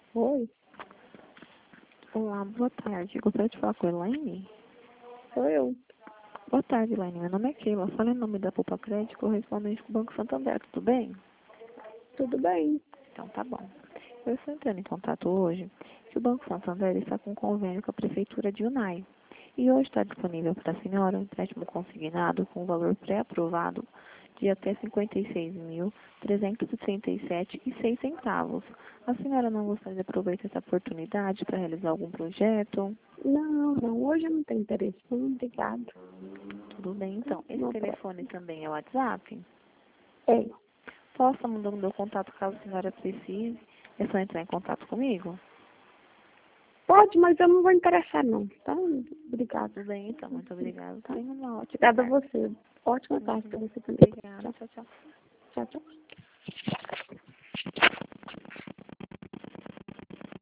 Oi, Olá, boa tarde. Gostaria de falar com a Elaine? sou eu. Boa tarde, Elaine. Meu nome é Keila. Falo em nome da Poupa Crédito, correspondente com o Banco Santander. Tudo bem? Tudo bem? Então tá bom. Eu estou entrando em contato hoje que o Banco Santander está com um convênio com a Prefeitura de Unai. E hoje está disponível para a senhora um empréstimo consignado com valor pré-aprovado de até R$ 56.337,06. A senhora não gostaria de aproveitar essa oportunidade para realizar algum projeto? Não, hoje eu não tenho interesse. Não, obrigado. Tudo bem, então. Esse Não telefone também é o WhatsApp? É, Posso mandar o meu contato caso a senhora precise? É só entrar em contato comigo? pode, mas eu não vou interessar não, tá? Obrigado. Tudo bem, então. Muito obrigada. Tá? Tenha uma ótima Obrigada a tarde. você. Ótima tarde para você também. Obrigada. Tchau, Tchau, tchau. tchau, tchau.